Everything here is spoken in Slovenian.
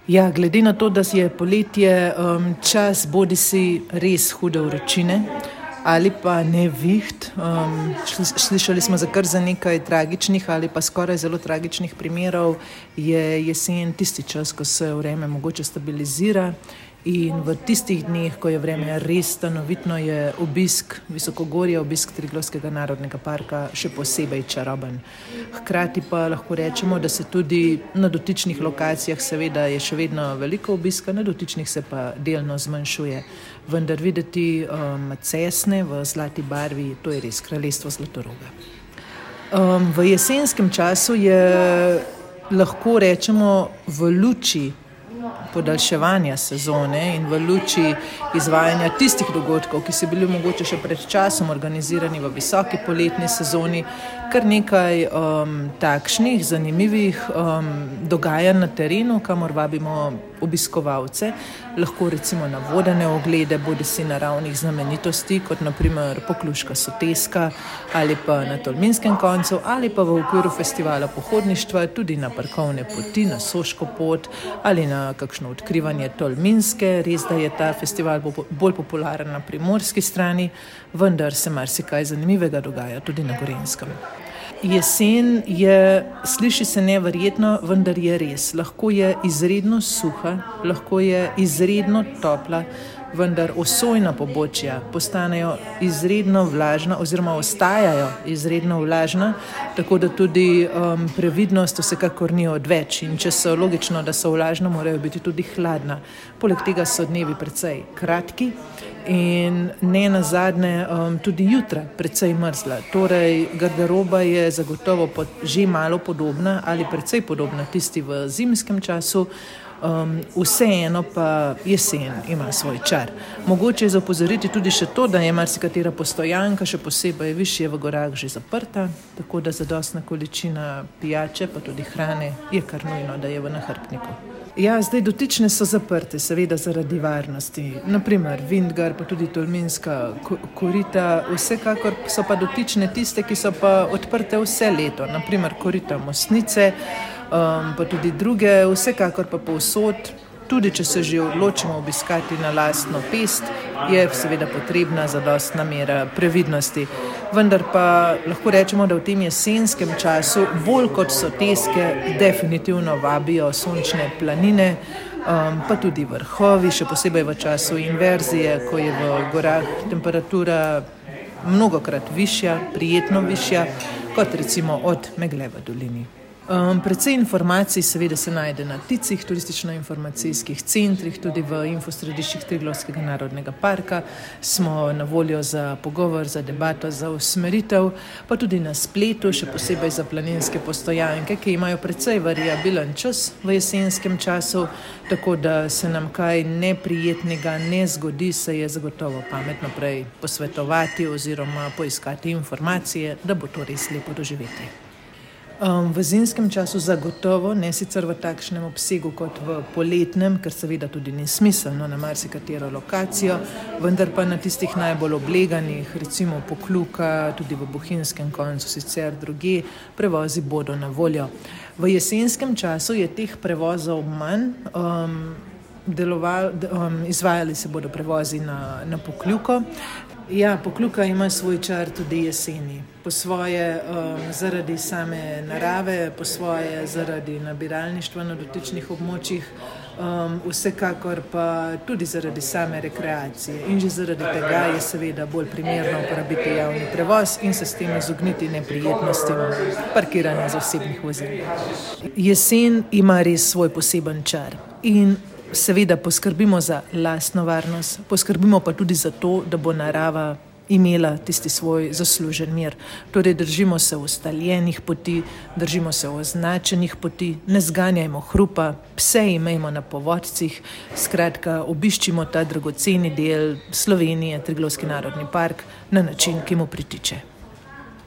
Ja, glede na to, da je poletje čas bodisi res hude vročine ali pa neviht. Slišali smo kar za nekaj tragičnih ali pa skoraj zelo tragičnih primerov, je jesen tisti čas, ko se vreme mogoče stabilizira. In v tistih dneh, ko je vreme res stanovitno, je obisk visokogorja, obisk Triglavskega narodnega parka še posebej čaroben. Hkrati pa lahko rečemo, da se tudi na dotičnih lokacijah seveda je še vedno veliko obiska, na dotičnih se pa delno zmanjšuje. Vendar videti cesne v zlati barvi, to je res kraljestvo Zlatoroga. V jesenskem času je, lahko rečemo, v luči podaljševanja sezone in v luči izvajanja tistih dogodkov, ki so bili mogoče še pred časom organizirani v visoki poletni sezoni, kar nekaj takšnih zanimivih dogajanj na terenu, kamor vabimo obiskovalce, lahko recimo na vodene oglede, bodisi naravnih znamenitosti, kot na primer Pokluška soteska ali pa na Tolminskem koncu ali pa v okviru festivala pohodništva tudi na parkovne poti, na Soško pot ali na kakšno odkrivanje Tolminske. Res, da je ta festival bolj popularen na primorski strani, vendar se marsikaj zanimivega dogaja tudi na Gorenjskem. Jesen je, sliši se neverjetno, vendar je res. Lahko je izredno suha, lahko je izredno topla, vendar osojna pobočja postanejo izredno vlažna oziroma ostajajo izredno vlažna, tako da tudi previdnost vsekakor ni odveč. In če so logično, da so vlažna, morajo biti tudi hladna. Poleg tega so dnevi precej kratki in ne nazadnje tudi jutra precej mrzla. Torej, garderoba je zagotovo že malo podobna ali precej podobna tisti v zimskem času. Vseeno pa jesen ima svoj čar. Mogoče je za opozoriti tudi še to, da je marsikatera postojanka, še posebej višje v gorah, že zaprta, tako da zadostna količina pijače pa tudi hrane je kar nujno, da je v nahrbtniku. Ja, zdaj dotične so zaprte, seveda zaradi varnosti. Naprimer Vintgar, pa tudi Tolminska korita, vsekakor so pa dotične tiste, ki so pa odprte vse leto. Naprimer korita Mostnice, pa tudi druge, vsekakor pa povsod, tudi če se že odločimo obiskati na lastno pest, je seveda potrebna zadostna mera previdnosti. Vendar pa lahko rečemo, da v tem jesenskem času bolj kot soteske definitivno vabijo sončne planine, pa tudi vrhovi, še posebej v času inverzije, ko je v gorah temperatura mnogokrat višja, prijetno višja, kot recimo od Megle v dolini. Precej informacij seveda se najde na TIC-ih, turistično-informacijskih centrih, tudi v infosrediščih Triglavskega narodnega parka. Smo na voljo za pogovor, za debato, za usmeritev, pa tudi na spletu, še posebej za planinske postojanke, ki imajo precej variabilen čas v jesenskem času, tako da se nam kaj neprijetnega ne zgodi, se je zagotovo pametno prej posvetovati oziroma poiskati informacije, da bo to res lepo doživeti. V zimskem času zagotovo, ne sicer v takšnem obsegu kot v poletnem, ker seveda tudi ni smiselno na marsikatero lokacijo, vendar pa na tistih najbolj obleganih, recimo Pokljuka, tudi v Bohinjskem koncu, sicer drugje, prevozi bodo na voljo. V jesenskem času je teh prevozov manj, izvajali se bodo prevozi na Pokljuko. Ja, Pokljuka ima svoj čar tudi jeseni. Po svoje zaradi same narave, po svoje zaradi nabiralništva na dotičnih območjih, vsekakor pa tudi zaradi same rekreacije. In že zaradi tega je seveda bolj primerno uporabiti javni prevoz in se s tem izogniti neprijetnostim parkiranja zasebnih vozil. Jesen ima res svoj poseben čar in seveda poskrbimo za lastno varnost, poskrbimo pa tudi za to, da bo narava imela tisti svoj zaslužen mir. Torej držimo se ustaljenih poti, držimo se označenih poti, ne zganjajmo hrupa, pse imejmo na povodcih, skratka obiščimo ta dragoceni del Slovenije, Triglavski narodni park, na način, ki mu pritiče.